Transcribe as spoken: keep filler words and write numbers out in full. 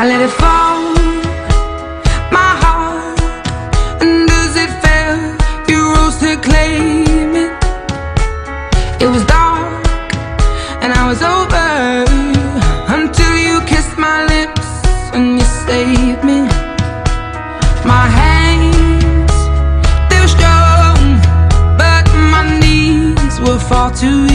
I let it fall, my heart, and as it fell, you rose to claim it. It was dark, and I was over, until you kissed my lips and you saved me. My hands, they were strong, but my knees were far too